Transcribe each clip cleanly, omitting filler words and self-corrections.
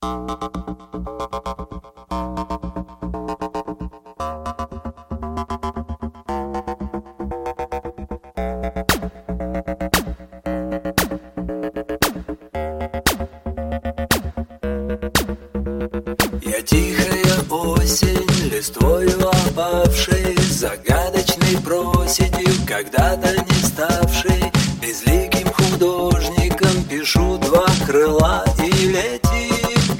Я тихая осень, листвою опавшей, загадочной проседью, когда-то не ставшей безликим художником, пишу два крыла и летит.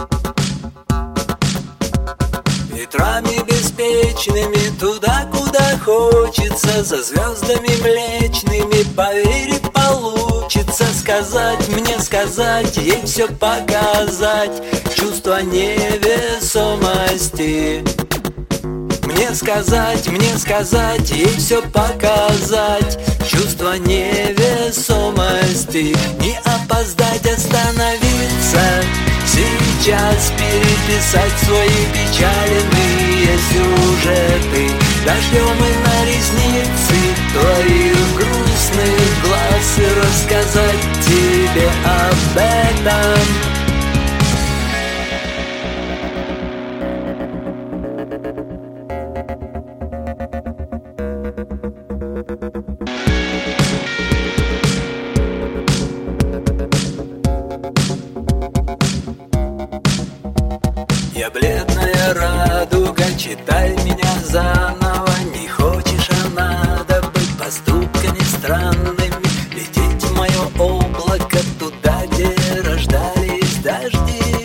Ветрами беспечными туда, куда хочется, за звездами млечными, поверь, получится сказать, мне сказать, ей все показать, чувство невесомости. Мне сказать, ей все показать, чувство невесомости. Не опоздать, остановиться, сейчас переписать свои печальные сюжеты. Дождем и на ресницы твоих грустных глаз и рассказать тебе об этом. Я бледная радуга, читай меня заново. Не хочешь, а надо быть поступками странными, лететь в мое облако туда, где рождались дожди,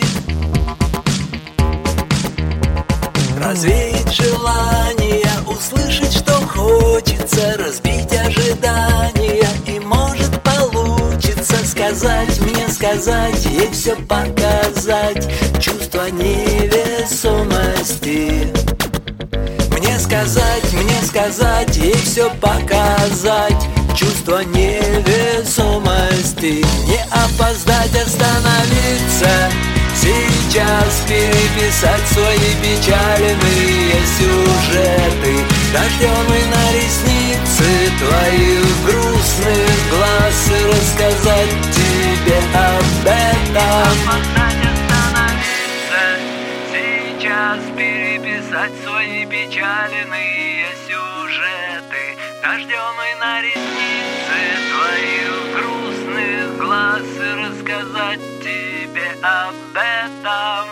развеять желание, услышать, что хочется, разбить ожидания, и может получится сказать, мне сказать, ей все показать, чувство невесомости. Мне сказать, ей все показать, чувство невесомости. Не опоздать, остановиться, сейчас переписать свои печальные сюжеты. Дождем и на ресницы твоих грустных глаз и рассказать тебе об этом. Сейчас переписать свои печальные сюжеты. Дождем и на ресницы твоих грустных глаз и рассказать тебе об этом.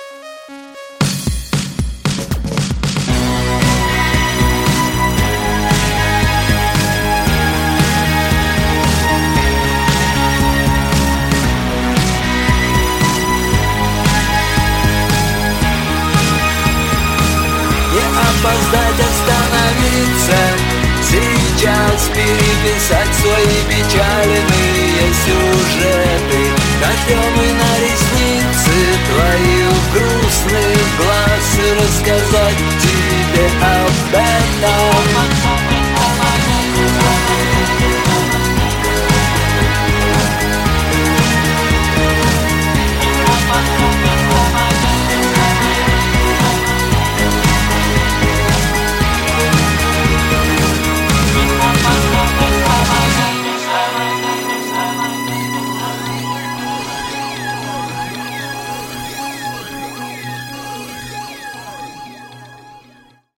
Опоздать, остановиться, сейчас переписать свои печальные сюжеты. Дождем и на ресницы твоих грустных глаз и рассказать тебе об этом.